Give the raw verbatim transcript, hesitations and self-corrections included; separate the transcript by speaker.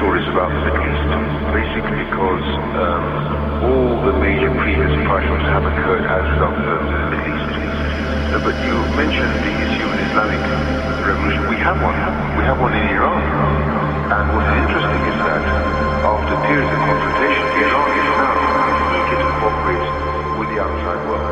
Speaker 1: stories about the Middle East, basically because um, all the major previous crises have occurred as a result of the Middle East. Uh, but you mentioned the issue of Islamic revolution. We have one. We have one in Iran. And what is interesting is that after periods of confrontation, Iran is now eager to cooperate with the outside world.